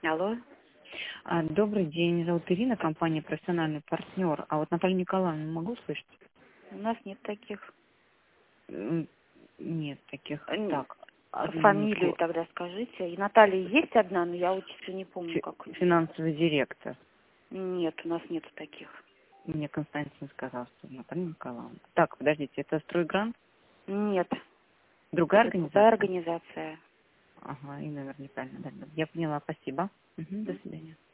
Алло. Добрый день, меня зовут Ирина, компания «Профессиональный партнер». А вот Наталью Николаевну могу слышать? У нас нет таких. Нет таких. Так, одну Фамилию минутку. тогда скажите. И Наталья есть одна, но я вот еще не помню, как. Финансовый директор. Нет, у нас нет таких. Мне Константин сказал, что Наталья Николаевна. Так, подождите, это «Стройгрант»? Нет. Другая Это организация? другая организация. Ага, и номер неправильно дали. Я поняла, спасибо. До свидания.